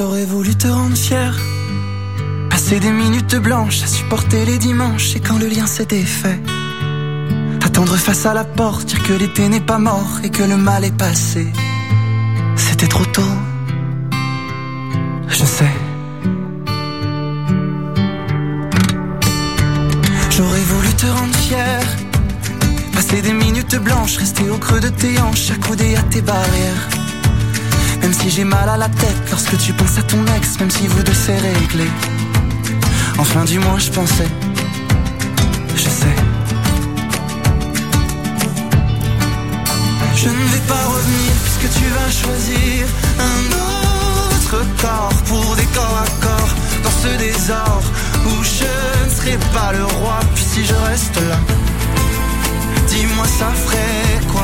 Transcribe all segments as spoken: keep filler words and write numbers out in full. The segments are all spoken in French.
J'aurais voulu te rendre fier, passer des minutes blanches à supporter les dimanches. Et quand le lien s'est défait, attendre face à la porte, dire que l'été n'est pas mort et que le mal est passé. C'était trop tôt, je sais. J'aurais voulu te rendre fier, passer des minutes blanches, rester au creux de tes hanches, accoudé à tes barrières. Même si j'ai mal à la tête lorsque tu penses à ton ex, même si vous deux c'est réglé. Enfin du moins je pensais, je sais. Je ne vais pas revenir puisque tu vas choisir un autre corps pour des corps à corps dans ce désordre où je ne serai pas le roi. Puis si je reste là, dis-moi ça ferait quoi?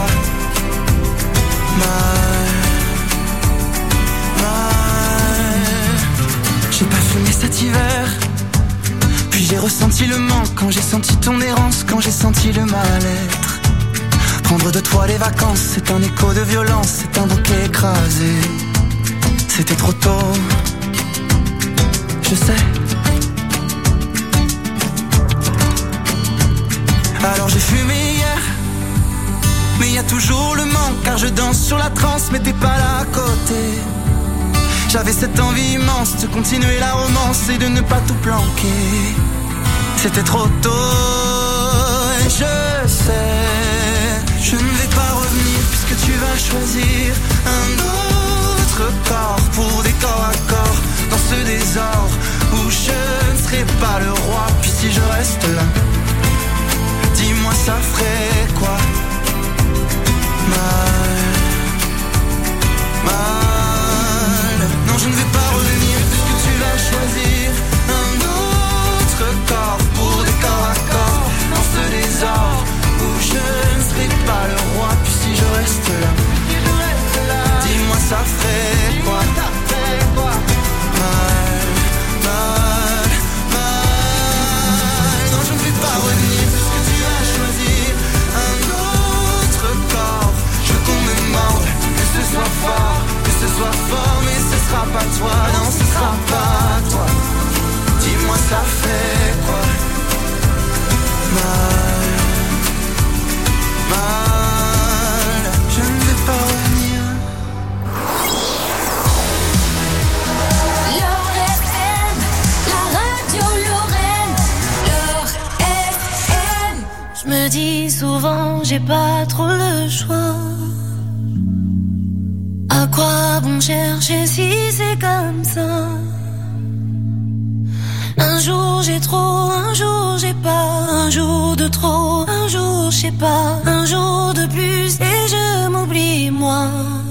Mal, mal. J'ai pas fumé cet hiver, puis j'ai ressenti le manque quand j'ai senti ton errance, quand j'ai senti le mal-être. Prendre de toi les vacances, c'est un écho de violence, c'est un bouquet écrasé. C'était trop tôt, je sais. Alors j'ai fumé hier, mais y a toujours le manque, car je danse sur la transe, mais t'es pas là à côté. J'avais cette envie immense de continuer la romance et de ne pas tout planquer. C'était trop tôt, et je sais. Je ne vais pas revenir puisque tu vas choisir un autre corps pour des corps à corps dans ce désordre où je ne serai pas le roi. Puis si je reste là, dis-moi ça ferait quoi? Mal, mal. Non, je ne vais pas revenir puisque tu vas choisir un autre corps pour des corps à corps dans ce désordre où je ne serai pas le roi. Puis si je reste là, dis-moi ça ferait quoi? Mal, mal, mal. Non, je ne vais pas revenir puisque tu vas choisir un autre corps. Je veux qu'on me morde, que ce soit fort, que ce soit fort, mais ce sera pas toi, non, ce sera pas toi. Dis-moi ça fait quoi? Mal, mal, je ne vais pas revenir. L'heure F M, la radio Lorraine. L'heure F M. Je me dis souvent, j'ai pas trop le choix. À quoi bon chercher si c'est comme ça? Un jour j'ai trop, un jour j'ai pas, un jour de trop, un jour je sais pas, un jour de plus et je m'oublie moi.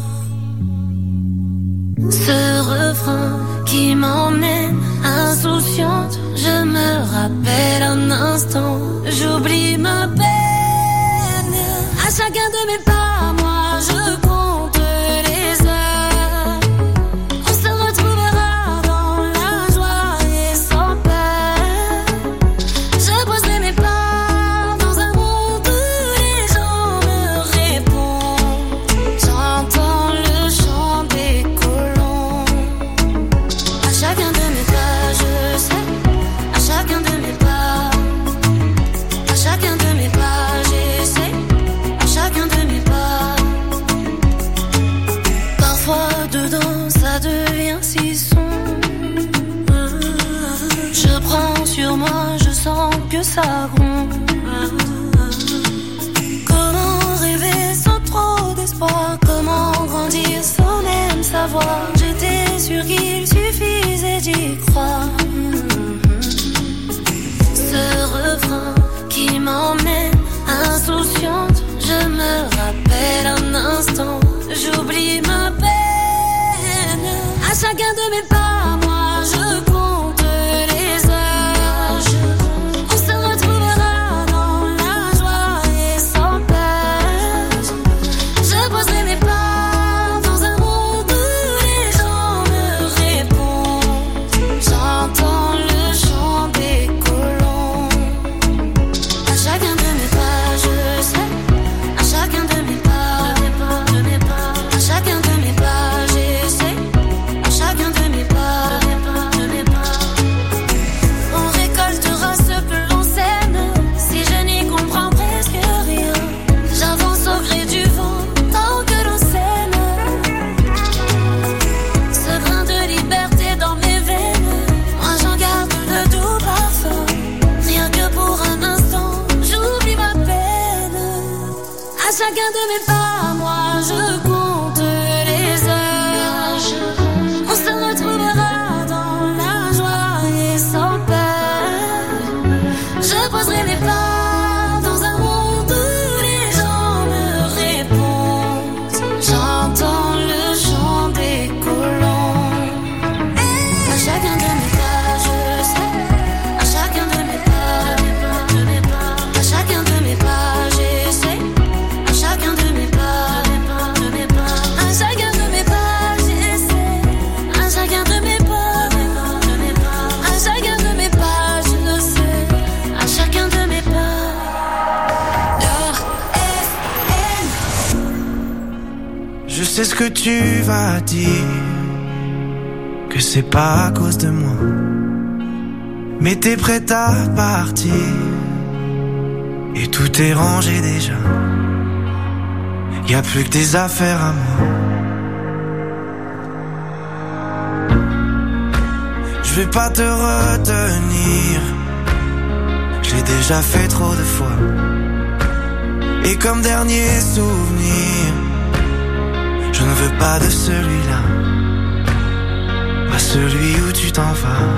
Ce refrain qui m'emmène insouciante, je me rappelle un instant, j'oublie ma peine. À chacun de mes pas, moi je compte les heures. On se retrouvera dans la joie et sans peur. Je poserai mes pas dans un monde où les gens me répondent. J'entends le chant des colons. À chacun de mes pas, je sais. À chacun de mes pas, à chacun de mes pas, j'essaie. À chacun de mes pas. Parfois dedans ça devient si sombre. Je prends sur moi, je sens que ça gronde. Comment rêver sans trop d'espoir? Comment grandir sans même savoir? J'étais sûre qu'il suffisait d'y croire. Ce refrain qui m'emmène insouciante, je me rappelle un instant, j'oublie ma peine. À chacun de mes pas, moi je compte les heures. On se retrouvera dans la joie et sans peur. Je poserai mes pas dans un monde où les gens me répondent. J'entends le chant des colons. À chacun de mes pas, je sais. À chacun de mes pas, de mes pas, de mes pas. À chacun de mes pas, j'essaie. À chacun de mes pas. chacun de mes pas, moi je compte les heures. On se retrouvera dans la joie et sans peur. Je poserai mes pas dans un monde où les gens me répondent. J'entends le chant des colons. À chacun de mes pas, je sais. À chacun de mes pas, de mes pas. À chacun de mes pas, j'essaie. À chacun de mes pas, de mes pas. À chacun de mes pas, j'essaie. À chacun de mes pas, de mes pas. À chacun de mes pas, je sais. À chacun de mes pas. Je sais ce que tu vas dire, que c'est pas à cause de moi, mais t'es prête à partir, et tout est rangé déjà. Y'a plus que des affaires à moi. Je vais pas te retenir, je l'ai déjà fait trop de fois. Et comme dernier souvenir, je ne veux pas de celui-là, pas celui où tu t'en vas.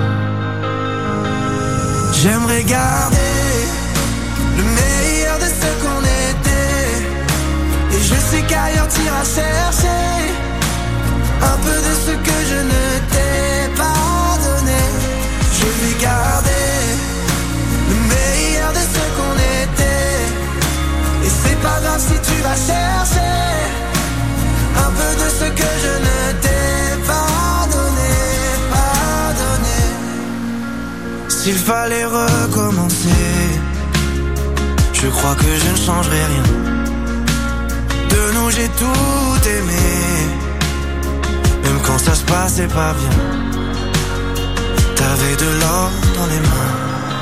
J'aimerais garder le meilleur de ce qu'on était, et je sais qu'ailleurs t'iras chercher un peu de ce que je ne t'ai pas donné. Je vais garder le meilleur de ce qu'on était, et c'est pas grave si tu vas chercher un peu de ce que je ne t'ai pas donné, pas donné. S'il fallait recommencer, je crois que je ne changerai rien. De nous j'ai tout aimé, même quand ça se passait pas bien. T'avais de l'or dans les mains.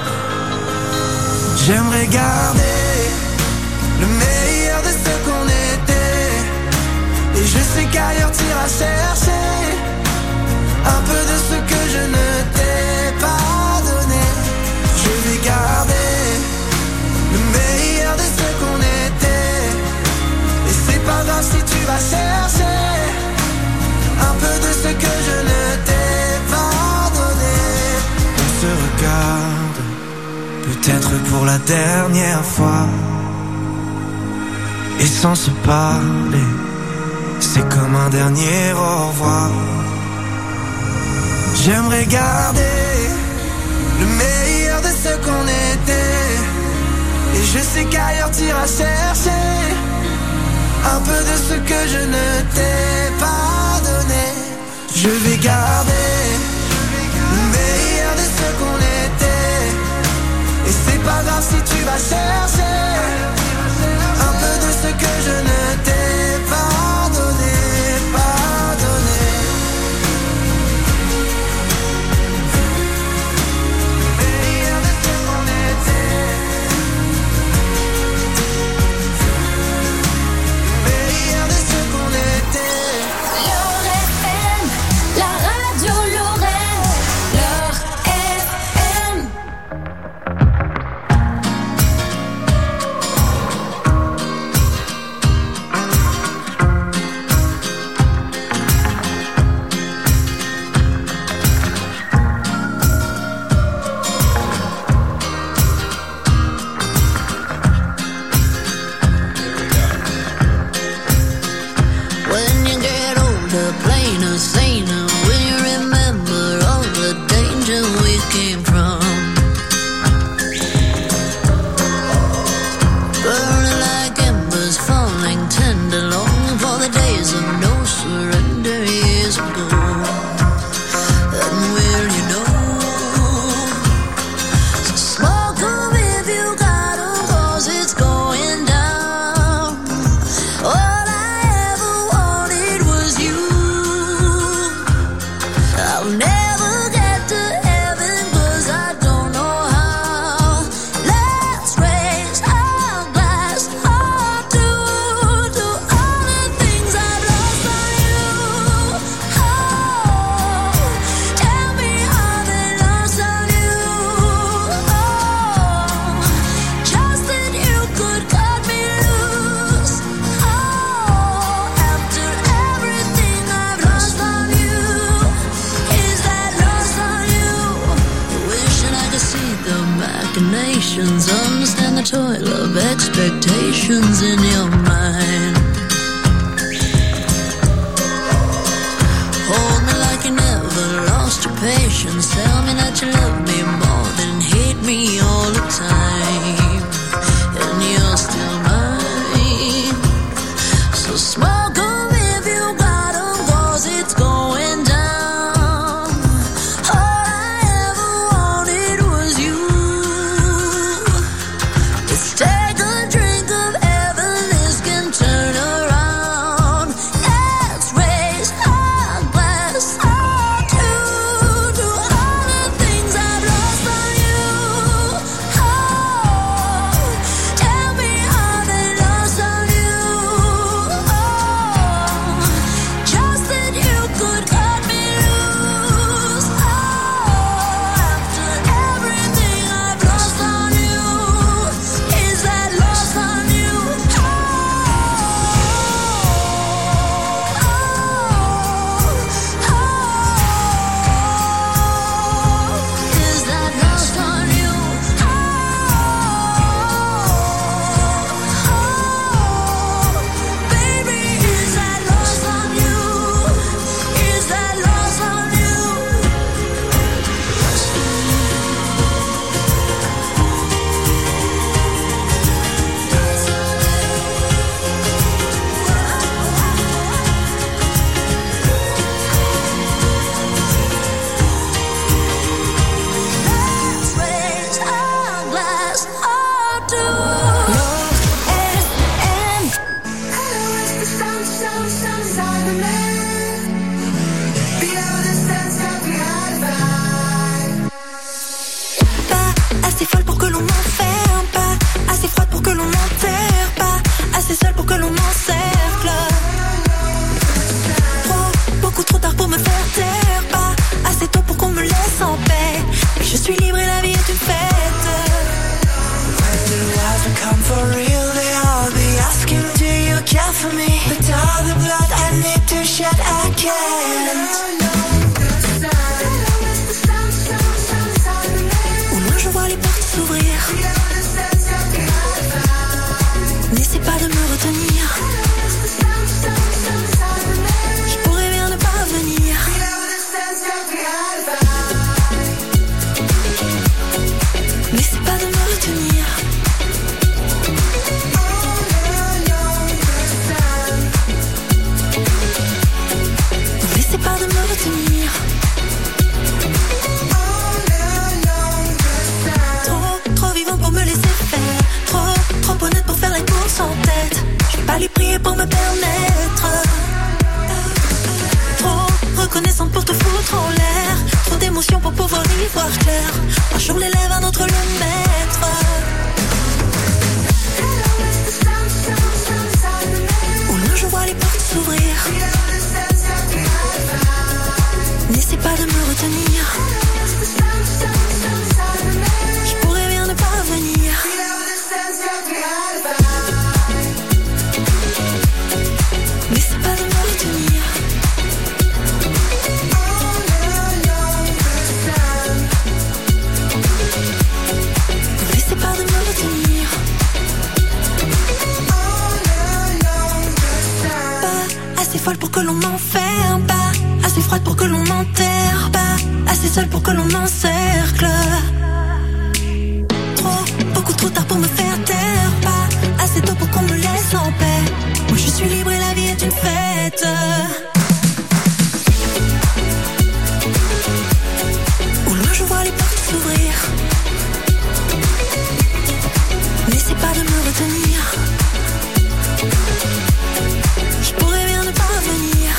J'aimerais garder le meilleur de ce qu'on était, et je sais qu'ailleurs t'iras chercher un peu de ce que je ne t'ai pas donné. Je vais garder le meilleur de ce qu'on était, et c'est pas grave si tu vas chercher un peu de ce que je ne t'ai pas donné. On se regarde, peut-être pour la dernière fois, et sans se parler, c'est comme un dernier au revoir. J'aimerais garder le meilleur de ce qu'on était, et je sais qu'ailleurs t'iras chercher un peu de ce que je ne t'ai pas donné. Je vais garder le meilleur de ce qu'on était, et c'est pas grave si tu vas chercher un peu de ce que je ne t'ai pas donné, pas donné. Meilleur de ce qu'on était, meilleur de ce qu'on était. L'heure F M, la radio Lorraine. L'heure F M. expectations in your mind. Hold me like you never lost your patience. Tell me that you love me more than hate me all the time. And you're still mine. So smoke on if you got 'em, 'cause it's going down. All I ever wanted was you. Let's take a drink of heaven, this can turn around. Let's raise our glass up to, to all the things I've lost on you. Oh, tell me how they lost on you. Oh, just that you could cut me loose. Oh, after everything I've lost on you, is that lost on you? Oh, oh, oh, is that lost on you? Oh, oh, baby, is that lost on you? Is that lost on you? Let's raise our glass up to Love F M. Hello, it's the sun, sun, sun, sun, the man. Below the sun, sun, behind the vibe. Pas assez folle pour que l'on m'enferme, pas assez froide pour que l'on m'enterre, pas assez seule pour que l'on m'encercle. Trop, beaucoup trop tard pour me faire taire, pas assez tôt pour qu'on me laisse en paix. Mais je suis libre et la vie est une fête. When the life will come for real, they all be asking, do you care for me? But all the blood I need to shed, I can't. Au loin je vois les portes s'ouvrir. N'essaie pas de me retenir. Je pourrais bien ne pas venir. N'essaie pas de me retenir. N'essaie pas de me retenir. Trop, trop vivant pour me laisser faire. Trop, trop honnête pour faire les courses en tête. Je vais pas lui prier pour me permettre. Trop reconnaissante pour te foutre en l'air. Trop d'émotions pour pouvoir y voir clair. Un jour l'élève, un autre le maître. Au loin je vois les portes s'ouvrir. N'essaie pas de me retenir. Je pourrais bien ne pas venir. N'essaie pas de me retenir. N'essaie pas de me retenir. Pas assez folle pour que l'on m'enferme, pas assez froide pour que l'on m'enterre, pas assez seule pour que l'on m'encercle. Trop, beaucoup trop tard pour me faire taire, pas assez tôt pour qu'on me laisse en paix. Moi je suis libre et la vie est une fête. Au loin je vois les portes s'ouvrir. N'essaie pas de me retenir. Je pourrais bien ne pas venir.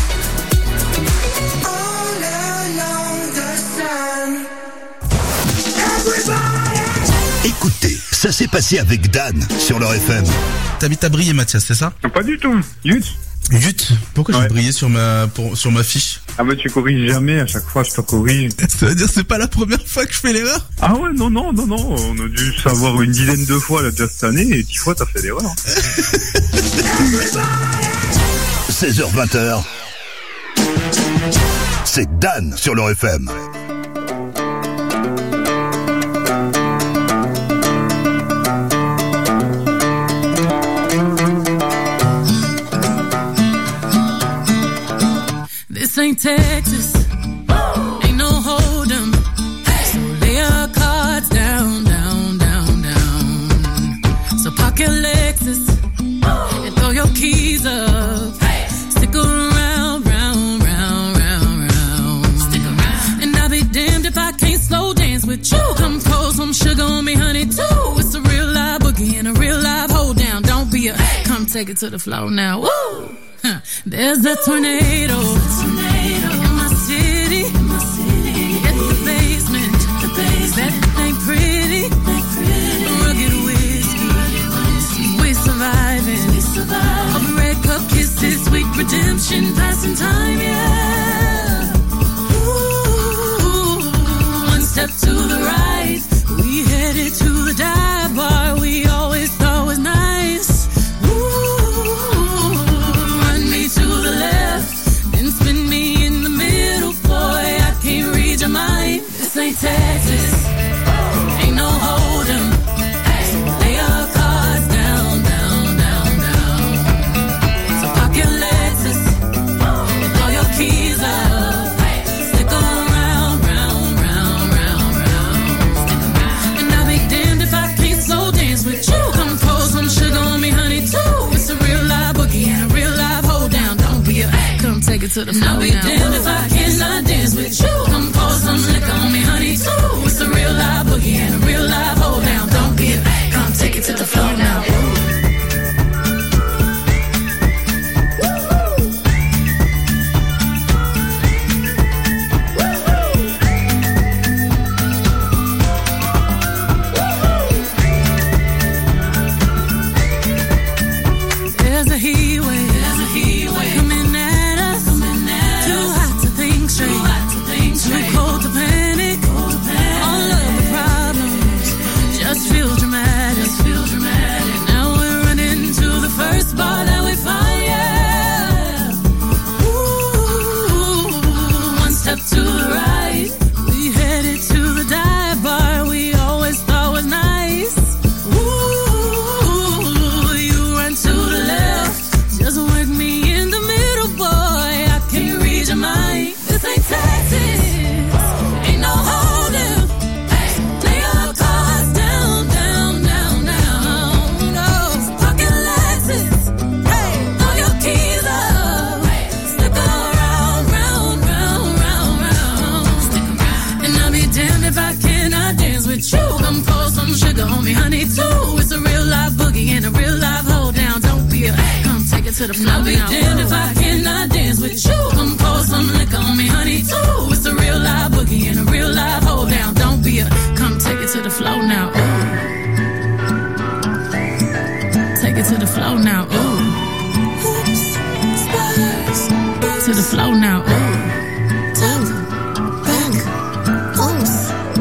Écoutez, ça s'est passé avec Dan sur leur F M. T'habites à Briey, Mathias, c'est ça? Pas du tout. Yut. Yut. Pourquoi Ouais. j'ai brillé sur ma pour, sur ma fiche? Ah bah tu corriges jamais, à chaque fois je te corrige. Ça veut dire que c'est pas la première fois que je fais l'erreur? Ah ouais, non, non, non, non, on a dû savoir une dizaine de fois là déjà cette année et dix fois t'as fait l'erreur. seize heures vingt, c'est Dan sur leur F M. Texas. Ain't no hold 'em. So lay your cards down, down, down, down. So park your Lexus and throw your keys up. Stick around, round, round, round, round. Stick around. And I'll be damned if I can't slow dance with you. Come pour some sugar on me, honey, too. It's a real live boogie and a real live hold down. Don't be a, come take it to the floor now. Woo! Huh. There's a tornado, tornado in my city, in my city. In the basement, the basement. That ain't pretty, ain't pretty. Rugged whiskey, we surviving, we surviving. Over red cup kisses, sweet redemption, passing time, yeah. Ooh, one step to the right, we headed to the dive bar we always thought was nice. This ain't Texas, ain't no hold 'em. So lay your cards down, down, down, down. So park your Lexus and throw your keys up. Stick around, round, round, round, round. And I'll be damned if I can't slow dance with you. Come pour some sugar on me, honey, too. It's a real live boogie and a real live hold down. Don't be a, come take it to the floor. I'll be damned if I cannot dance with you. Come pour some liquor on me, honey, too. It's a real live boogie and a real live hold down. Don't be a, come take it to the floor now. There's a heat wave, there's a heat wave coming at us, coming at us. Too hot to think straight, too hot to think straight. Too cold to panic, cold to panic. All of the problems just feel dramatic, just feel dramatic. Now we're running to the first bar that we find, yeah. Ooh, one step to the right, we headed to the dive bar we always thought was nice. Ooh, you run to the left, just work me in the middle, boy. I can't read your mind. This ain't Texas, ain't no holding. Lay your cards down, down, down, down. No, pocket Lexus, hey, throw your keys up. Stick around, round, round, round, round. Stick around. And I'll be damned if I cannot dance with you. Come pour some sugar on me, honey, too. It's a real live boogie and a real live hold down. Don't be a, come take it to the floor. I'll be damned if I cannot dance with you. Come pour some liquor on me, honey, too. It's a real live boogie and a real live hold down. Don't be a, come take it to the floor now. Ooh. Take it to the floor now. Ooh. Oops, spurs. To the floor now. Ooh. Top, back, oops.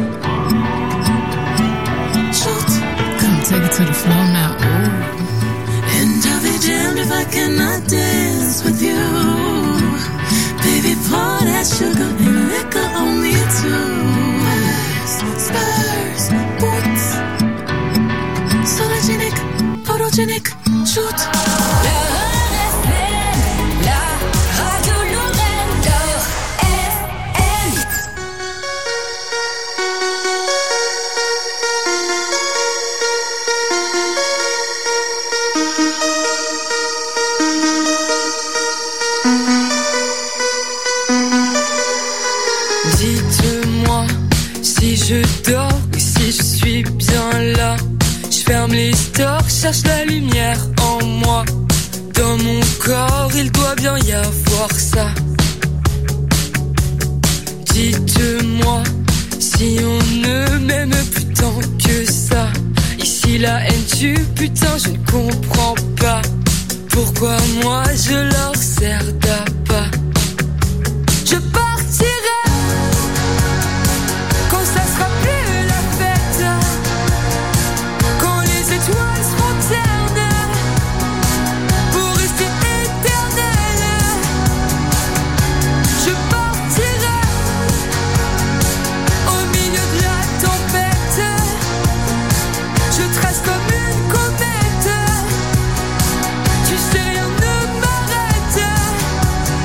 Shoot. Come take it to the floor now. Ooh. And I'll be damned if I cannot dance with you. Baby, pour that sugar and liquor on me too. Spurs, boots. Sologenic, photogenic, shoot. La radio Lorraine F M. Dites-moi si je dors ou si je suis bien là. Je ferme les stores, cherche la lumière en moi. Dans mon corps, il doit bien y avoir ça. Dites-moi si on ne m'aime plus tant que ça. Ici la haine tue, putain, je ne comprends pas. Pourquoi moi je leur sers d'appât. Je partirai quand ça sera plus la fête, quand les étoiles seront ternes pour rester éternelles. Je partirai au milieu de la tempête. Je trace comme une comète. Tu sais, rien ne m'arrête.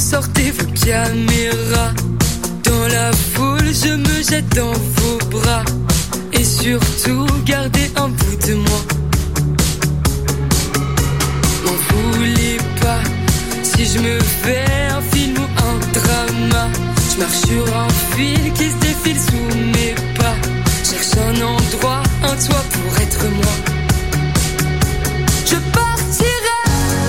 sortez vos caméras. Dans la foule, je me jette dans vos bras. Et surtout, gardez un bout de moi. M'en voulez pas si je me fais un film ou un drama. Je marche sur un fil qui se défile sous mes pas. Cherche un endroit, un toit pour être moi. Je partirai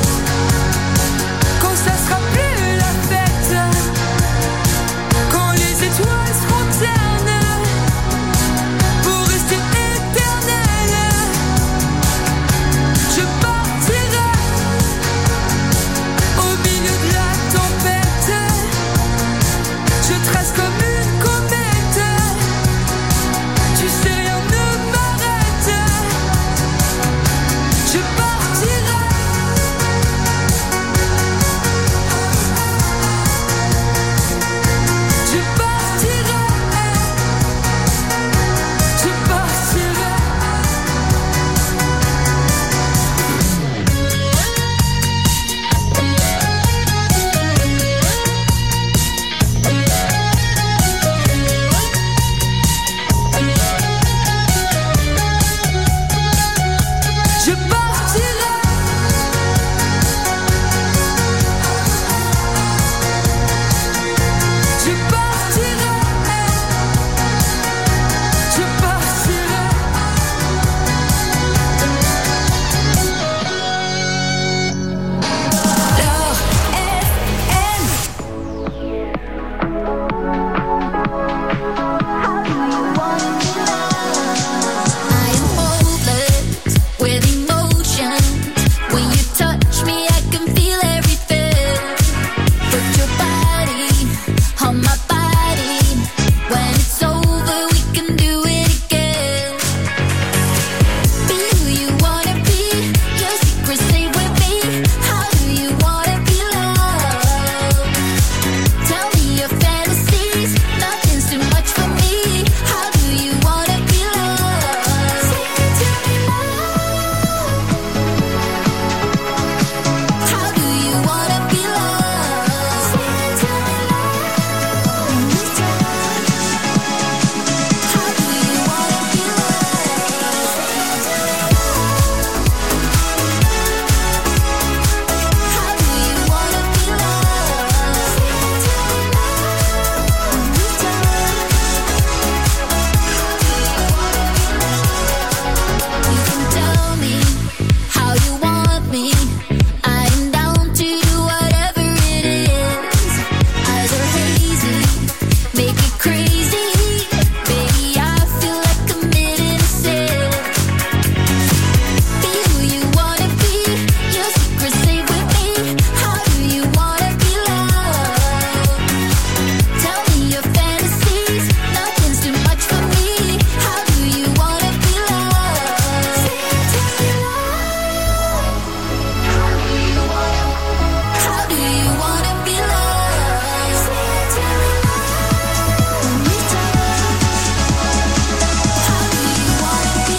quand ça sera plus la fête, quand les étoiles seront ternes pour rester éternelles. Je partirai au milieu de la tempête. Je trace comme une comète. Tu sais, rien ne m'arrête. Je partirai. Je partirai. Je partirai. Je partirai. Je partirai. Je partirai. L'heure est I am hopeless with emotion. When you touch me, I can feel everything. Put your body on my body. When it's over, we can do it again. Be who you wanna be. Your secrets stay with me. How do you wanna be loved? Tell me your fantasies. Nothing's too much for me. How do you wanna be loved? Say it to me now. How do you wanna be loved? Say it to me now. How do you wanna be loved? How do you wanna be loved? Say it to me now. You can tell me how you want me. I am down to do whatever it is. Eyes are hazy, make it crazy. Baby, I feel like committing a sin. Be who you wanna be. Your secrets stay with me. How do you wanna be loved? Tell me your fantasies. Nothing's too much for me. How do you wanna be loved? Say it to me now. How do you wanna be loved? Say it to me now. How do you wanna be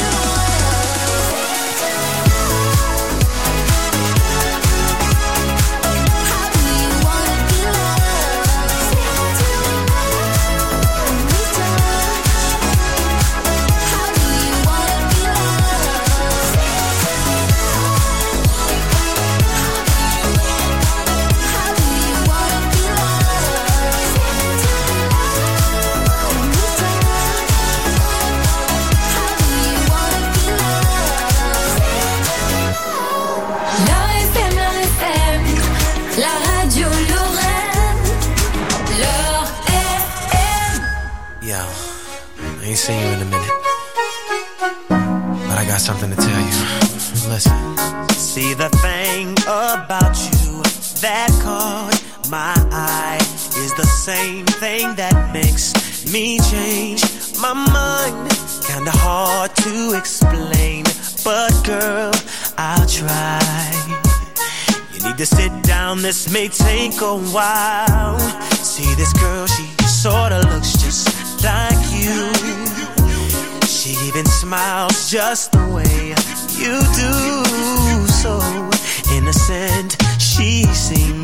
La F M, la F M, la radio Lorraine. L'heure F M. Yo, I ain't seen you in a minute, but I got something to tell you. Listen. See, the thing about you that caught my eye is the same thing that makes me change my mind. Kinda hard to explain, but girl, I'll try. You need to sit down, this may take a while. See, this girl, she sorta looks just like you. She even smiles just the way you do. So innocent, she seemed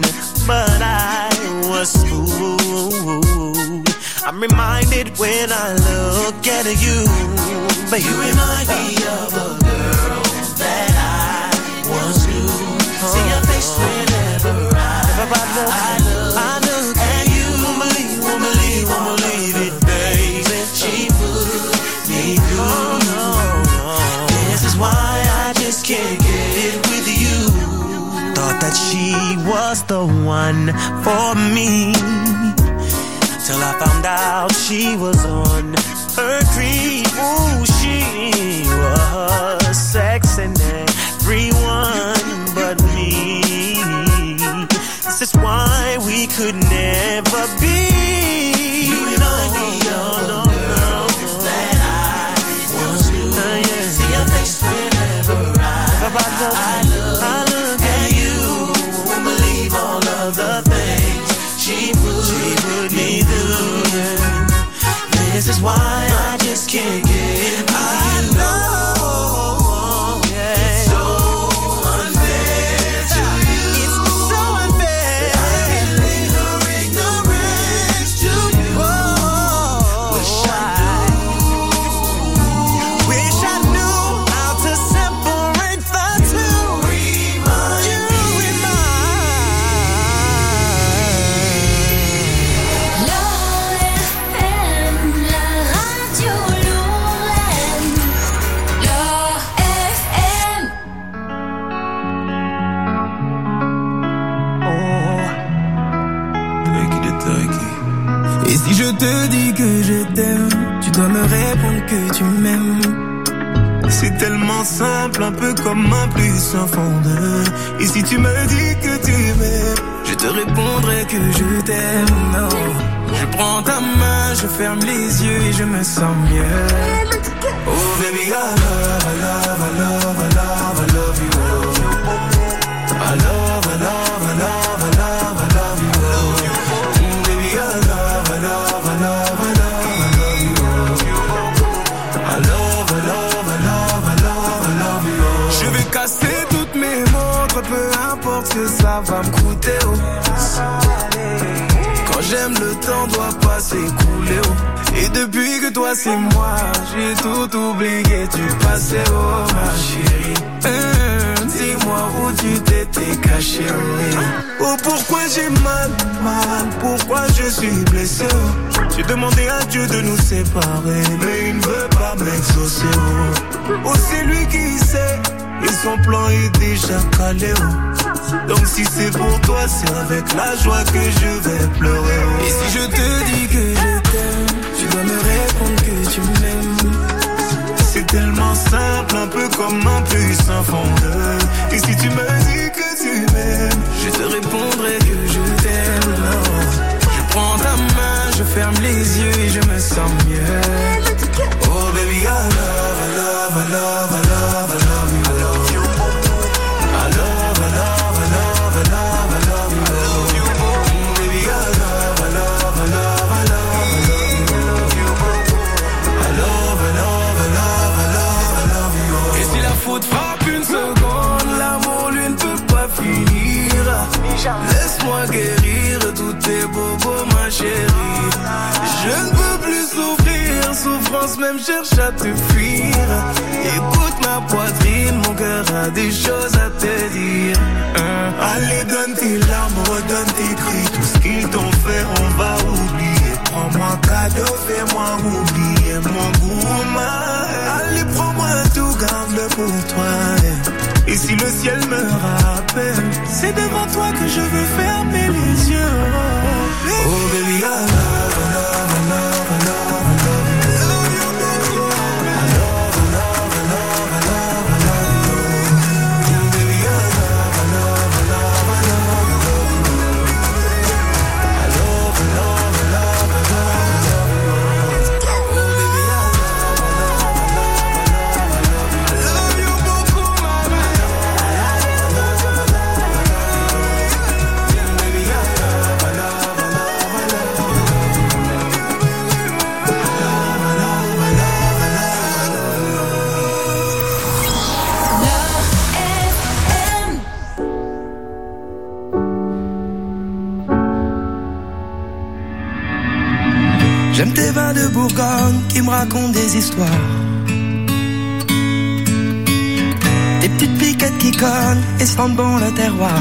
but I was fooled. I'm reminded when I look at you, but you remind me of a girl that I once knew. See your face whenever I, I look, I look, I look at you. Won't believe, won't believe, won't believe it, baby. She put me through. Oh, no, no. This is why I just can't get it with you. Thought that she was the one for me, till I found out she was on her creep. Ooh, she was sexing everyone but me. This is why we could never be. You remind me of the girl that I once knew. Uh, yeah. See your face whenever I, I look, I look, I look at you. Won't believe all of the things she put, she put me through. Yeah. This is why I just can't get it. I know. Si je te dis que je t'aime, tu dois me répondre que tu m'aimes. C'est tellement simple, un peu comme un plus un fondeur. Et si tu me dis que tu m'aimes, je te répondrai que je t'aime. Non. Je prends ta main, je ferme les yeux et je me sens mieux. Oh baby, I love, I love, I love, I love, I love you. I love, I love, I love, I love, I love you. Baby, I love, I love, I love, I love, I love you. I love, I love, I love, I love, I love you. Je vais casser toutes mes montres, peu importe ce que ça va me coûter. Oh. Quand j'aime, le temps doit pas s'écouler. Oh. Et depuis que toi c'est moi, j'ai tout oublié du passé. Oh ma chérie, hum, dis-moi où tu t'étais caché. Oh, oh pourquoi j'ai mal, mal, pourquoi je suis blessé. Oh. J'ai demandé à Dieu de nous séparer, mais il ne veut pas m'exaucer. Oh, oh c'est lui qui sait, et son plan est déjà calé. Oh. Donc si c'est pour toi, c'est avec la joie que je vais pleurer. Oh. Et si je te dis que je t'aime, tu dois me répondre que tu m'aimes. C'est tellement simple, un peu comme un plus un fondeur. Et si tu me dis que tu m'aimes, je te répondrai que je t'aime. Non. Je prends ta main, je ferme les yeux et je me sens mieux. Oh baby, I love, I love, I love, I love, I love you. I love you. I love, I love, I love, I love, I love you. Baby, I love, I love, I love, I love, I love you. I love, I love, I love, I love, I love you. Et si la faute frappe une seconde, l'amour lui ne peut pas finir. Laisse-moi guérir tous tes bobos, ma chérie. Je ne peux plus souffrir, souffrance même cherche à te fuir. Écoute ma poitrine, mon cœur a des choses à te dire. Hein? Allez, donne tes larmes, redonne tes cris. Tout ce qu'ils t'ont fait, on va oublier. Prends-moi cadeau, fais-moi oublier mon gourmand. Allez, prends-moi tout, garde-le pour toi. Et si le ciel me rappelle, c'est devant toi que je veux fermer les yeux. Oh baby, I love, I love, I love, I love, I love you. I love, I love, I love, I love, I love you. Baby, I love, I love, I love, I love, I love you. I love, I love, I love, I love, I love you. Oh baby, I love, I love, I love, I love, I love you. I love you beaucoup, mama. I love, I love, I love, I love you. Baby, I love, I love, I love, I love. J'aime tes vins de Bourgogne qui me racontent des histoires. Des petites piquettes qui cognent et sentent bon le terroir.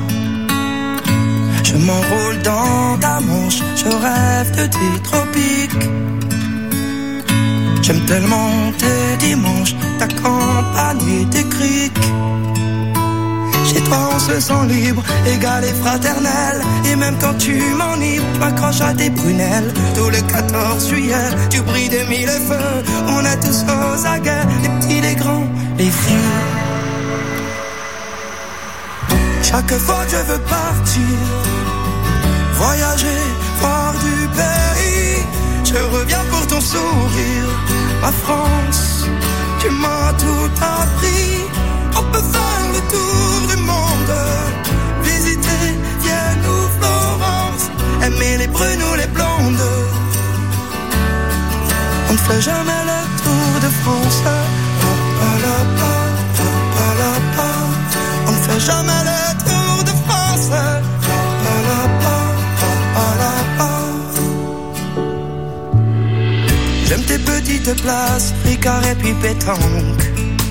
Je m'enroule dans ta manche, je rêve de tes tropiques. J'aime tellement tes dimanches, ta campagne et tes criques. Chez toi on se sent libre, égal et fraternel. Et même quand tu m'enivres, tu m'accroches à tes prunelles. Tous les quatorze juillet, tu brilles des mille feux. On est tous aux aguets, les petits, les grands, les vieux. Chaque fois que je veux partir, voyager, voir du pays, je reviens pour ton sourire. Ma France, tu m'as tout appris. On peut faire le tour du monde, visiter Vienne ou Florence, aimer les brunes ou les blondes. On ne fait jamais le tour de France. On ne fait jamais le tour de France. J'aime tes petites places, Ricard et puis pétanque.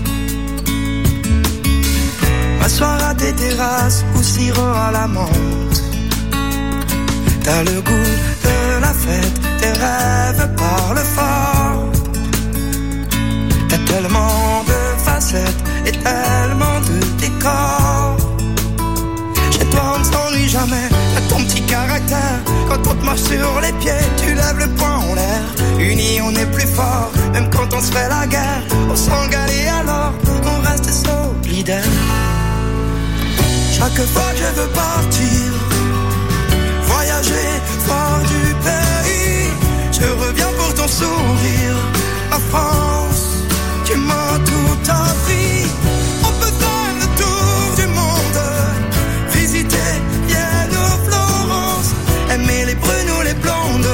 M'asseoir à tes terrasses ou sirop à la menthe. T'as le goût de la fête, tes rêves parlent fort. T'as tellement de facettes et tellement de décors. Chez toi on ne s'ennuie jamais, t'as ton petit caractère. Quand on te marche sur les pieds, tu lèves le poing en l'air. Unis on est plus fort, même quand on se fait la guerre. On s'engale et alors on reste solidaire. Chaque fois que je veux partir, voyager, voir du pays, je reviens pour ton sourire. Ma France, tu m'as tout appris. On peut faire le tour du monde, visiter Vienne ou Florence, aimer les brunes ou les blondes.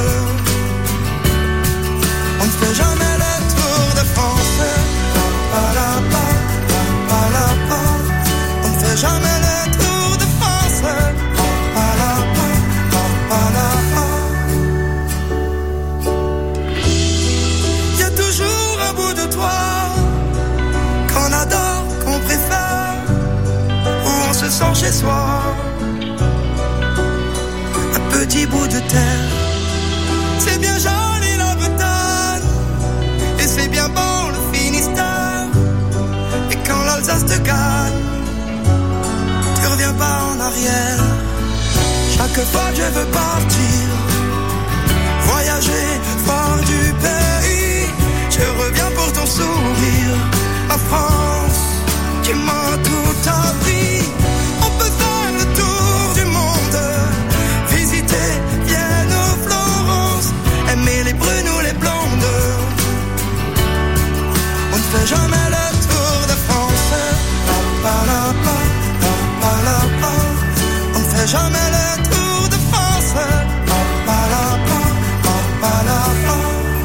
On ne fait jamais le tour de France. Pa, la, pa, pa, pa, la, pa. On ne fait jamais le tour de France. Pa, la, pa, pa, pa, la, pa. Y a toujours un bout de toi qu'on adore, qu'on préfère, où on se sent chez soi. Un petit bout de terre, c'est bien joli la Bretagne, et c'est bien bon le Finistère. Et quand l'Alsace te gagne, tu reviens pas en arrière. Chaque fois que je veux partir, voyager, voir du pays, je reviens pour ton sourire. Ma France, tu m'as tout appris. On peut faire le tour du monde, visiter Vienne ou Florence, aimer les brunes ou les blondes. On ne fait jamais le tour de France. La, pa, la, pa, la, pa, la, pa. On ne fait jamais le tour de France. La, pa, la, pa, la, pa, la, pa.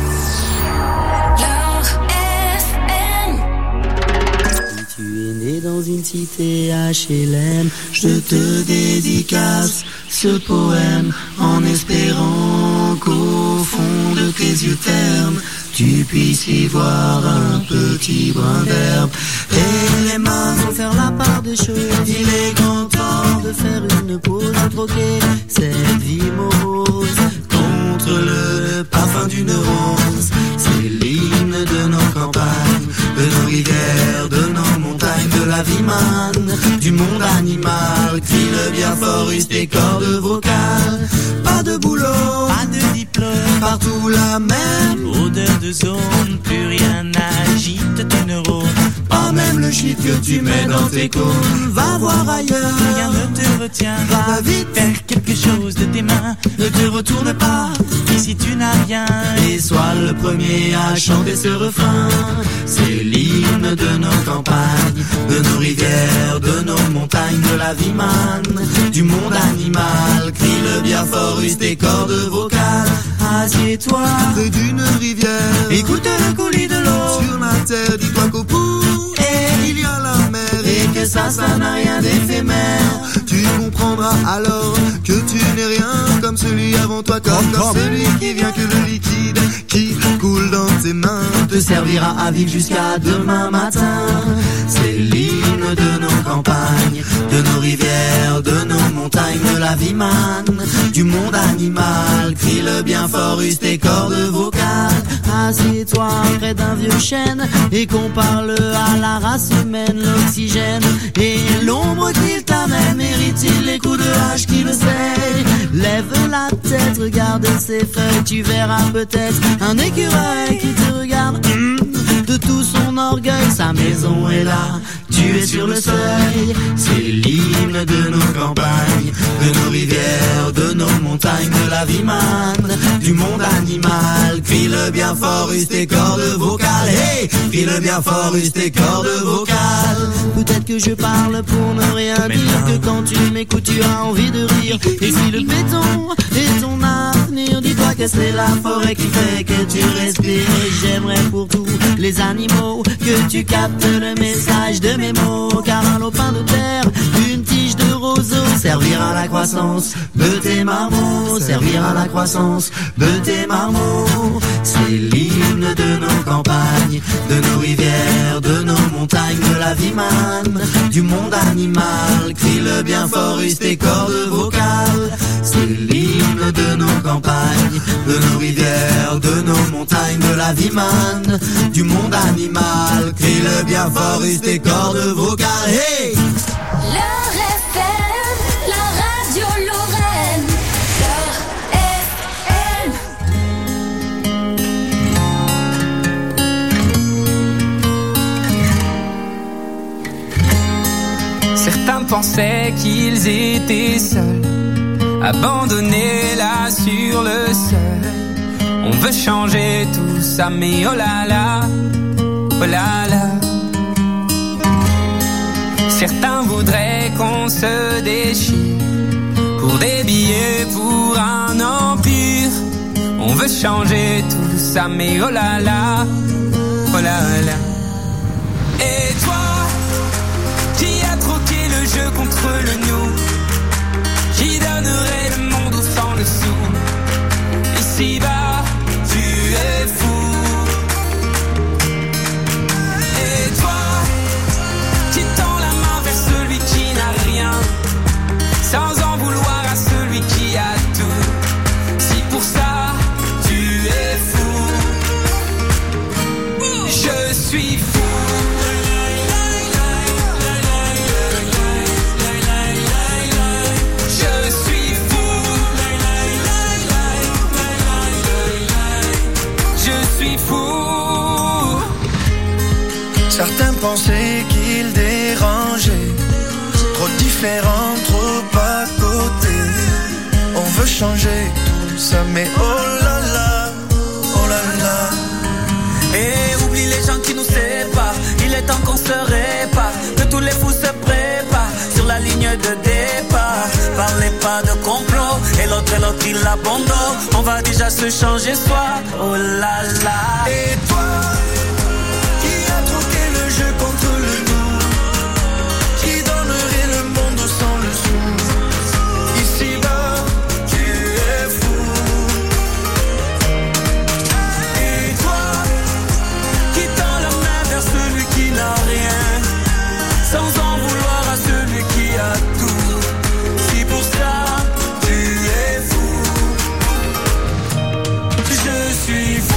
Tu es né dans une cité H L M, je te dédicace ce poème en espérant qu'au fond de tes yeux ternes tu puisses y voir un petit brin d'herbe. Et les mains vont faire la part des choses. Il est grand temps de faire une pause, de troquer cette vie morose contre le parfum d'une rose. C'est l'hymne de nos campagnes, de nos rivières, de nos montagnes, de la vie manne, du monde animal. Crie le bien fort, use tes cordes vocales. Pas de boulot, pas de diplôme, partout la même odeur de zone. Plus rien n'agite tes neurones, pas même le chiffre que tu mets dans tes cônes. Va voir ailleurs, rien ne te retient. Va vite faire quelque chose de tes mains. Ne te retourne pas, ici tu n'as rien. Et sois le premier à chanter ce refrain. C'est l'hymne de nos campagnes, de nos rivières, de nos montagnes, de la vie manne, du monde animal. Crie le bien fort, use tes cordes vocales. Assieds-toi près d'une rivière, écoute le coulis de l'eau. Sur la terre, dis-toi qu'au bout, et il y a la mer. Et que ça, ça n'a rien d'éphémère. Tu comprendras alors que tu n'es rien comme celui avant toi, comme, comme celui qui vient que le liquide coule dans tes mains te servira à vivre jusqu'à demain matin. C'est l'hymne de nos campagnes, de nos rivières, de nos montagnes, de la vie manne, du monde animal. Crie-le bien fort, use tes cordes vocales. Assieds-toi près d'un vieux chêne et qu'on parle à la race humaine. L'oxygène et l'ombre qu'il t'amène, mérite-t-il les coups de hache qui le sait? Lève la tête, regarde ses feuilles, tu verras peut-être un écureuil qui te regarde. Mmh, de tout son orgueil, sa maison est là, tu es sur le seuil. C'est l'hymne de nos campagnes, de nos rivières, de nos montagnes, de la vie manne, du monde animal. Crie-le bien fort, use tes cordes vocales. Hey, crie-le bien fort, use tes cordes vocales. Peut-être que je parle pour ne rien dire, que quand tu m'écoutes tu as envie de rire. Et si le béton est ton avenir, dis-toi que c'est la forêt qui fait que tu respires. J'aimerais pour tous les animaux que tu captes le message de mes mots, car un lopin de terre, une tige de roseau servira à la croissance de tes marmots, servira à la croissance de tes marmots. C'est l'hymne de nos campagnes, de nos rivières, de nos montagnes, de la vie manne, du monde animal. Crie-le bien fort, use tes cordes vocales. C'est l'hymne de nos campagnes, de nos rivières, de nos montagnes, de la vie manne, du monde animal. Crie-le bien fort, use tes cordes vocales. Hey! Leur F M, la radio Lorraine. Leur F M. Certains pensaient qu'ils étaient seuls, abandonnés là sur le sol. On veut changer tout ça, mais oh là là, oh là là. Certains voudraient qu'on se déchire pour des billets, pour un empire. On veut changer tout ça, mais oh là là, oh là là. Et toi, qui a troqué le jeu contre le nous, qui donnerait le monde au sang le sou. Ici-bas, tu es fou. Et toi, qui tend la main vers celui qui n'a rien, sans en vouloir à celui qui a tout. Si pour ça, tu es fou, je suis fou. Certains pensaient qu'ils dérangeaient, trop différents, trop à côté. On veut changer tout ça, mais oh là là, oh là là. Et oublie les gens qui nous séparent, il est temps qu'on se répare, que tous les fous se préparent sur la ligne de départ. Parlez pas de complot, et l'autre et l'autre il abandonne. On va déjà se changer soi, oh là là. Et toi, jeu contre le nous, qui donnerait le monde sans le sou. Ici-bas, tu es fou. Et toi, qui tend la main vers celui qui n'a rien, sans en vouloir à celui qui a tout. Si pour ça, tu es fou, je suis fou.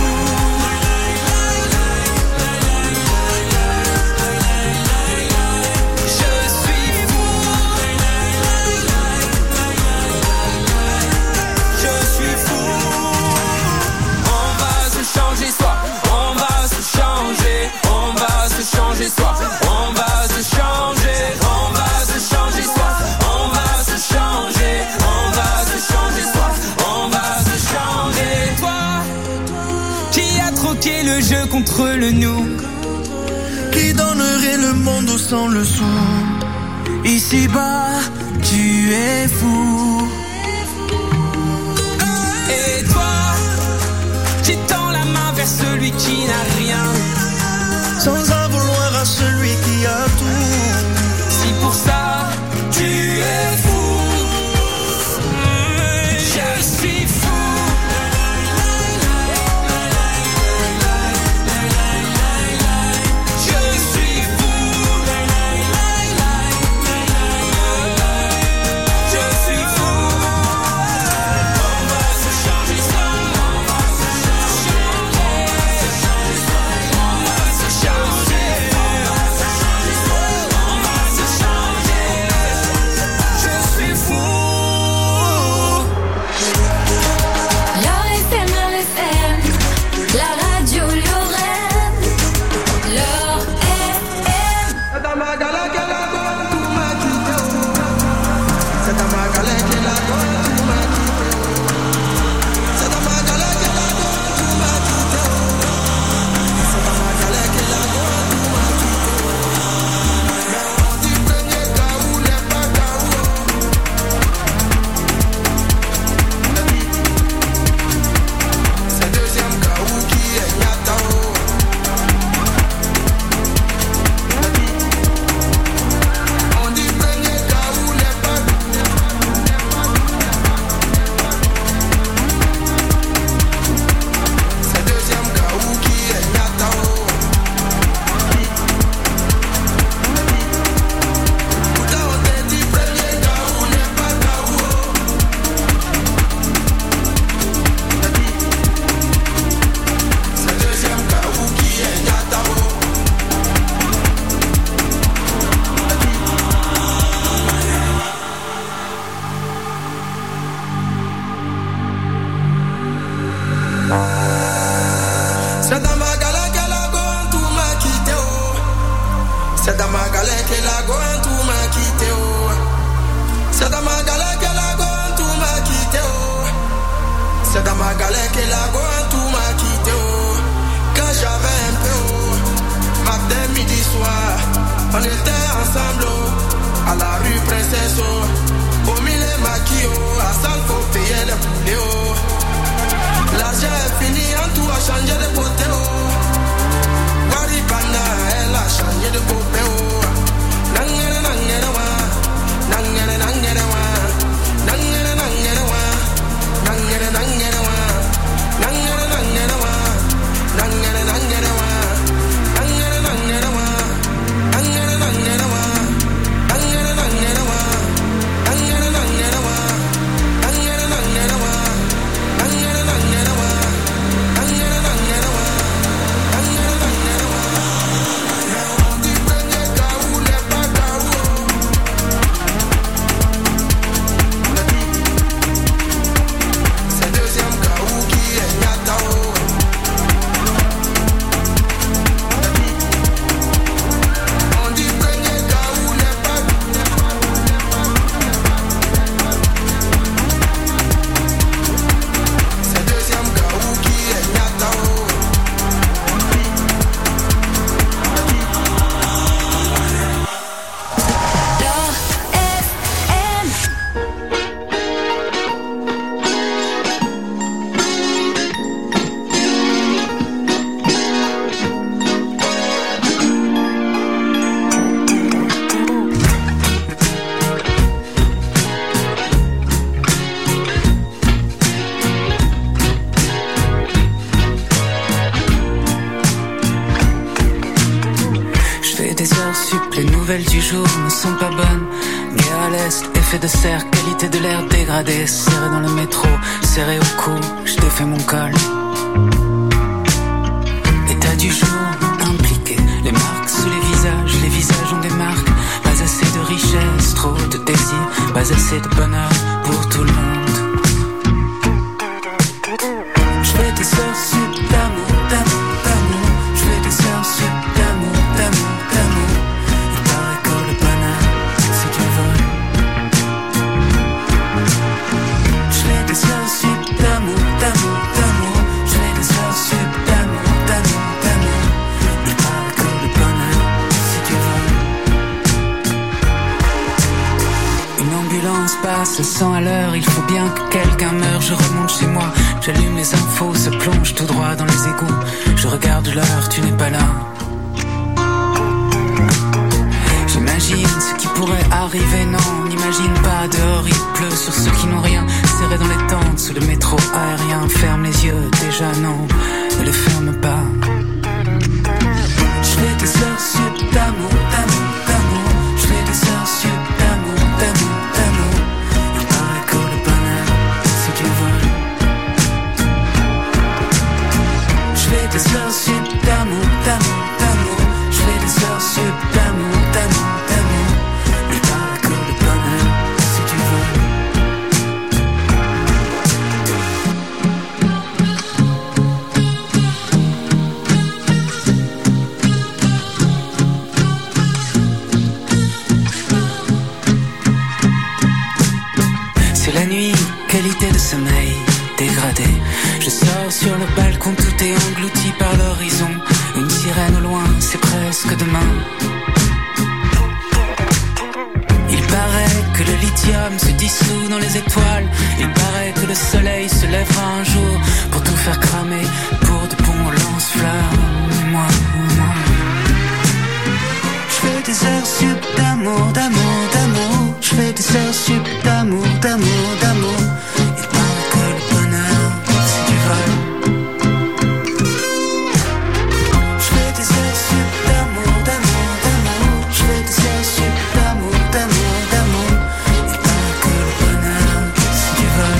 Changer soi, on va se changer, on va se changer soi, on va se changer, on va se changer soi, on va se changer. Toi, qui a troqué le jeu contre le nous, qui donnerait le monde sans le sou. Ici-bas, tu es fou. Et toi, qui tend la main vers celui qui n'a rien, sans en vouloir à celui qui a tout. Si pour ça, tu es fou, je suis fou. galère que la goin tout m'a quitté oh. C'est dans ma galère que la goin tout m'a quitté oh. C'est dans ma galère que la goin tout m'a quitté oh. Quand j'avais un peu oh. Matin, midi, soir, on était ensemble oh. À la rue Princesse oh. Au milieu maquis oh. À salle faut payer les poulets oh. L'argent est fini, en tout a changé de côté oh. Waribana, elle a changé de côté oh. Nangere nangere wa, nangere nangere wa, nangere nangere wa, nangere nangere wa, nangere nangere wa, nangere nangere wa, nangere nangere wa, nangere nangere wa, nangere nangere wa, nangere nangere wa, nangere nangere wa. Du jour ne sont pas bonnes. Guerre à l'est, effet de serre, qualité de l'air dégradée. Serré dans le métro, serré au cou, je défais mon col. État du jour impliqué, les marques sous les visages, les visages ont des marques. Pas assez de richesse, trop de désir, pas assez de bonheur pour tout le monde. Je fais des heures sup d'amour, d'amour, d'amour. Je fais des heures sup d'amour, d'amour, d'amour. Passe cent à l'heure, il faut bien que quelqu'un meure. Je remonte chez moi, j'allume les infos, se plonge tout droit dans les égouts. Je regarde l'heure, tu n'es pas là. J'imagine ce qui pourrait arriver, non, on n'imagine pas. Dehors il pleut sur ceux qui n'ont rien. Serré dans les tentes, sous le métro aérien. Ferme les yeux, déjà non, ne les ferme pas. Je fais des heures sup d'amour, d'amour, d'amour. Je fais des heures sup d'amour, d'amour, d'amour. Il paraît que le bonheur, c'est du vol. Je fais des heures sup d'amour, d'amour, d'amour. Je fais des heures sup d'amour, d'amour, d'amour. Il paraît que le bonheur, c'est du vol. La nuit, qualité de sommeil dégradé. Je sors sur le balcon, tout est englouti par l'horizon. Une sirène au loin, c'est presque demain. Il paraît que le lithium se dissout dans les étoiles. Il paraît que le soleil se lèvera un jour pour tout faire cramer, pour de bons lance-flammes. Moi, moi. Je fais des heures sup d'amour, d'amour, d'amour. Je fais des heures sup d'amour, d'amour, d'amour. Il paraît que le bonheur, c'est du vol. Je fais des heures sup d'amour, d'amour, d'amour. Je fais des heures sup d'amour, d'amour, d'amour. Il paraît que le bonheur, c'est du vol.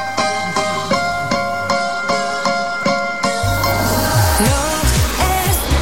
Nord, Est,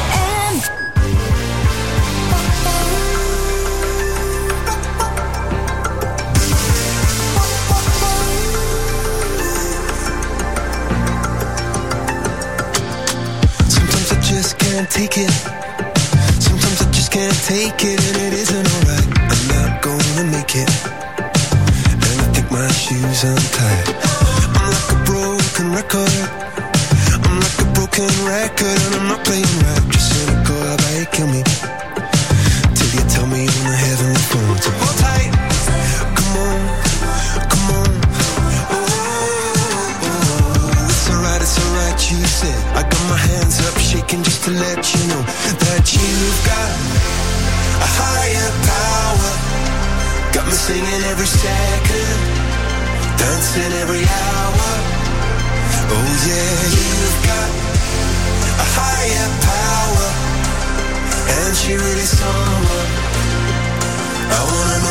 can't take it. Sometimes I just can't take it, and it isn't alright. I'm not gonna make it, and I think my shoes untied. I'm like a broken record. I'm like a broken record, and I'm not playing right. Just cynical, how about you kill me till you tell me on the heavenly phone to hold tight. Come on, come on. Oh, oh, oh. It's alright, it's alright, you said. I got my hands up, shaking just to let you know that you've got a higher power. Got me singing every second, dancing every hour. Oh yeah, you've got a higher power, and she really someone I wanna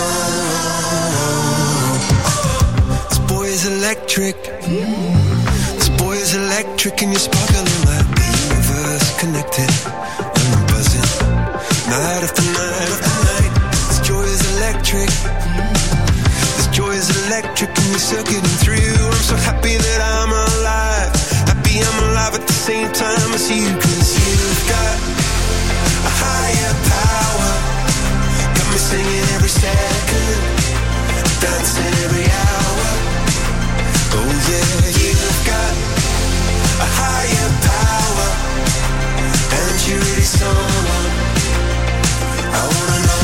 know. This boy is electric. This boy is electric, and you're sparkling like the universe connected. And I'm buzzing night after night after night. This joy is electric. This joy is electric, and you're circuiting through. I'm so happy that I'm alive. Happy I'm alive at the same time as you, 'cause you've got a higher power. Got me singing every second, dancing every hour. Oh yeah, you've got a higher power, and you're really someone I wanna know.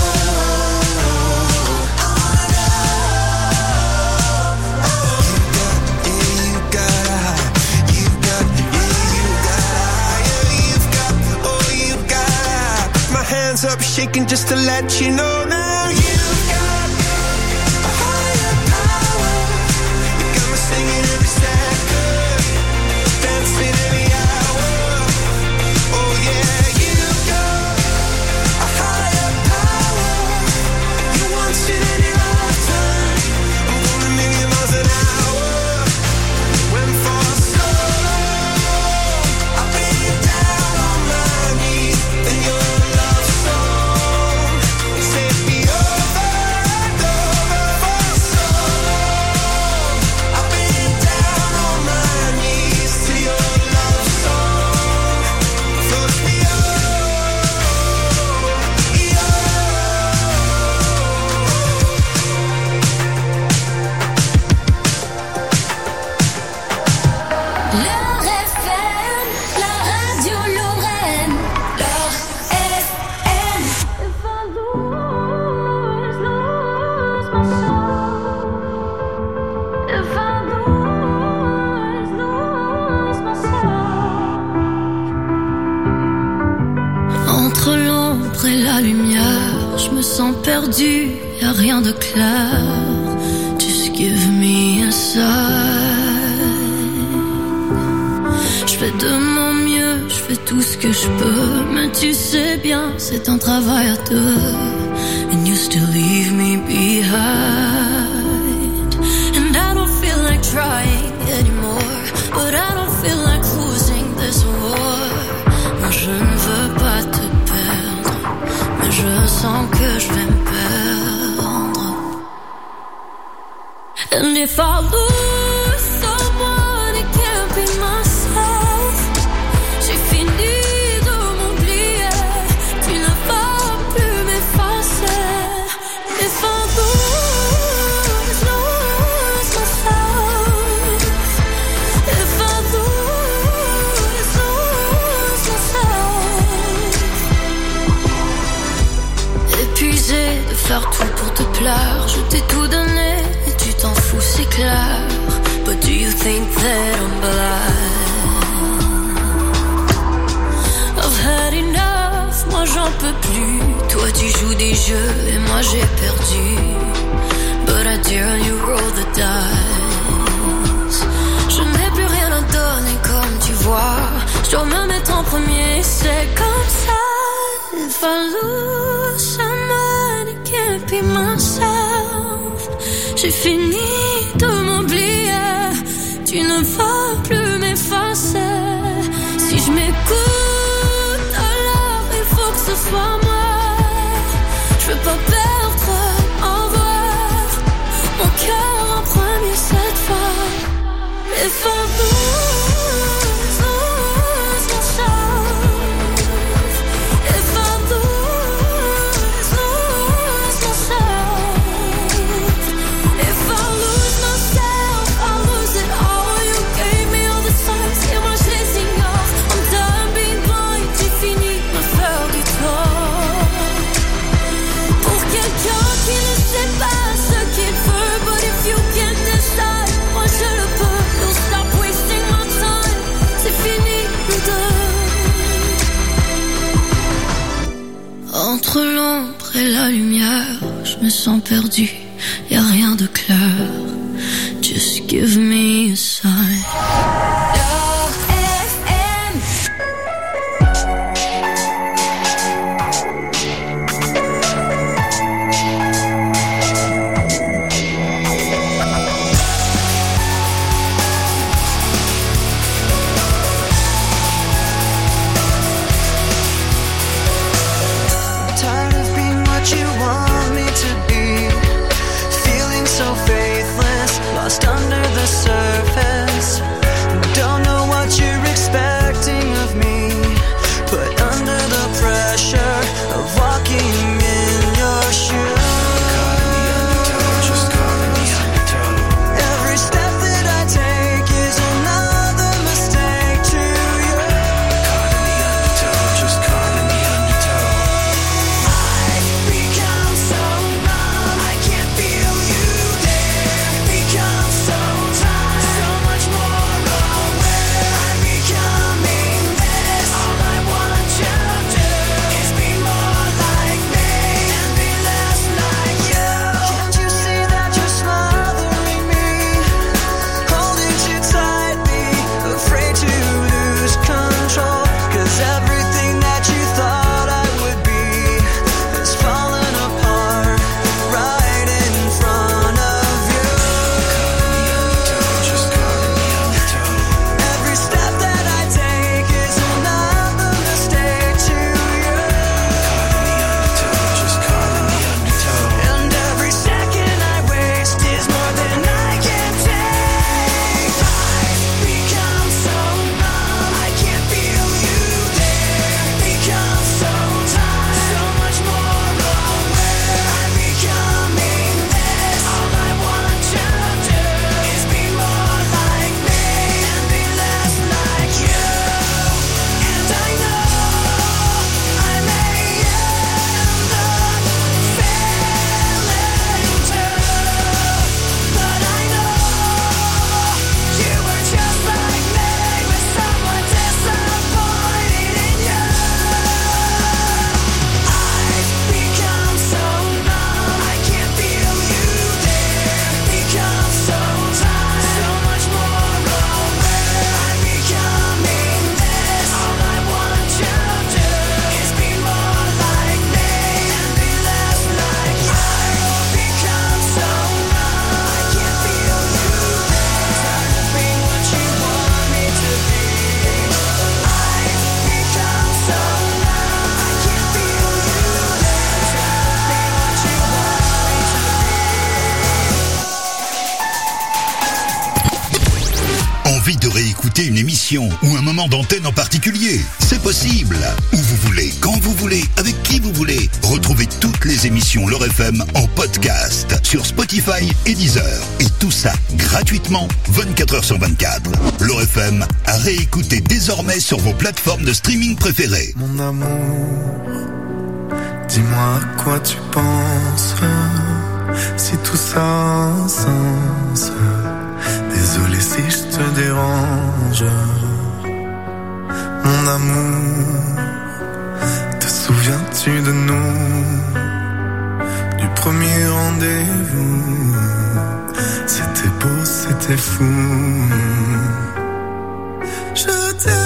Hands up, shaking just to let you know now you've got a higher power. You got me singing every second, dancing every hour. Oh yeah, you've got a higher power. You want it in your lifetime. I'm going a million miles an hour. When for so long I've been down on my knees in your perdu, y'a rien de clair. Just give me a sign. Je fais de mon mieux, je fais tout ce que je peux, mais tu sais bien, c'est un travail à deux. And you still leave me behind. And I don't feel like trying anymore, but I don't feel like losing this war. Moi je ne veux pas te perdre, mais je sens que je vais me perdre. And if I lose someone, it can't be myself. J'ai fini de m'oublier, tu ne vas plus m'effacer. If I lose, lose myself. If I lose, lose myself. Épuisé de faire tout pour te plaire, je t'ai tout donné. T'en fous, c'est clair. But do you think that I'm blind? I've had enough, moi j'en peux plus. Toi tu joues des jeux et moi j'ai perdu. But I dare you roll the dice. Je n'ai plus rien à donner comme tu vois. Je dois me mettre en premier, c'est comme ça. If I lose someone, it can't be myself. J'ai fini de m'oublier, tu ne vas plus m'effacer. Si je m'écoute, alors il faut que ce soit moi. Je veux pas perdre, en voir mon cœur en premier cette fois. If I lose, lose myself. et la lumière, je me sens perdu, y a rien de clair. Just give me a sign. Lost under the surface. Don't know what you're expecting of me. Put under the pressure of walking in your shoes. Just caught in the undertow. Every step that I take is another mistake to you. Caught in the undertow. Just caught in the undertow. I've become so numb, I can't feel you there. Become so tired, so much more aware. I'm becoming this. All I want you to do is be more like me and be less like you. Can't you see that you're smothering me, holding too tightly, afraid to lose control? 'Cause everything that you thought I would be has fallen apart right in front of you. Just caught in the undertow. Every step that I take is another mistake to you. Caught in the undertow. Just caught in the undertow. And every second I waste is more than I can take. I've become so numb, I can't feel you there. Become so tired, so much more aware. I'm becoming this. All I want you to do is be more like me and be less like you. And I know I may end up failing too, but I know you were just like me, with someone disappointed in you. I've become so numb, I can't feel you there. Become so tired, so much more aware. I'm becoming this. All I want you to do is be more like me and be less like you. I've become so numb, I can't feel you there. Tired of being what you want me to be. I've become so numb, I can't feel you there. Tired of being what you want me to Envie de réécouter une émission ou un moment d'antenne en particulier? C'est possible. Où vous voulez, quand vous voulez, avec qui vous voulez. Retrouvez toutes les émissions L'Heure F M en podcast sur Spotify et Deezer. Et tout ça gratuitement, vingt-quatre heures sur vingt-quatre. L'Heure F M à réécouter désormais sur vos plateformes de streaming préférées. Mon amour, dis-moi à quoi tu penses, si tout ça a un sens. Désolé si je te dérange. Mon amour, te souviens-tu de nous, du premier rendez-vous? C'était beau, c'était fou. Je t'aime,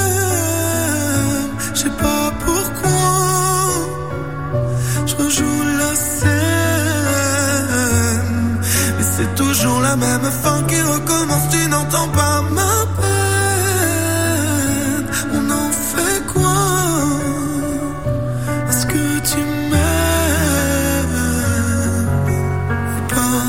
je sais pas pourquoi. Je rejoue la scène, mais c'est toujours la même fin qui recommence. Tu n'entends pas ma peine. On en fait quoi? Est-ce que tu m'aimes ou pas?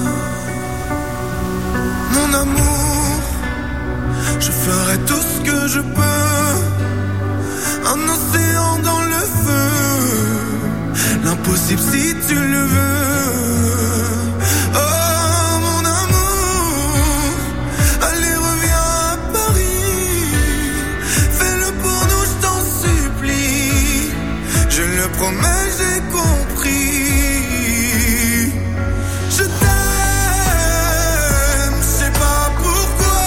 Mon amour, je ferai tout ce que je peux. Un océan dans le feu, l'impossible si tu le veux. Oh mon amour, allez reviens à Paris. Fais-le pour nous, je t'en supplie. Je le promets, j'ai compris. Je t'aime, je sais pas pourquoi.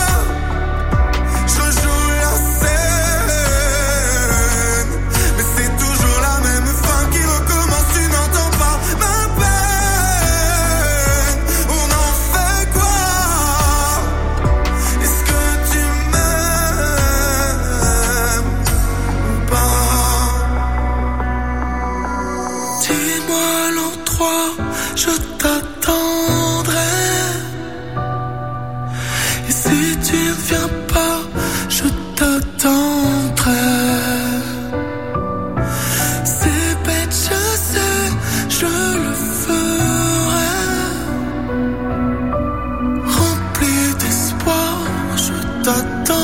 Je joue la scène, mais c'est toujours la même fin qui recommence. t'attends.